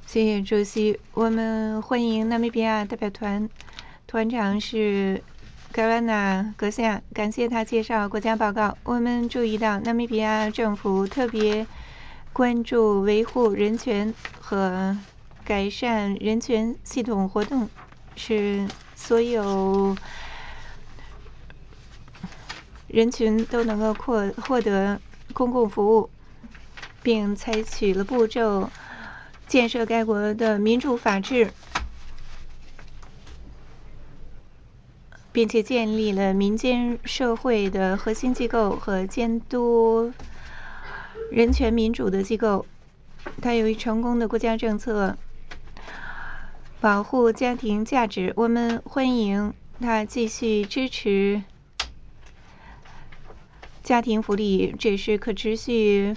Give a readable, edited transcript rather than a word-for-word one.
谢谢主席。我们欢迎纳米比亚代表团，团长是格兰纳格西亚，感谢他介绍国家报告。我们注意到纳米比亚政府特别关注维护人权和改善人权系统活动，使所有人群都能够获得公共服务，并采取了步骤建设该国的民主法治，并且建立了民间社会的核心机构和监督人权民主的机构。它有一成功的国家政策，保护家庭价值。我们欢迎它继续支持家庭福利，这是可持续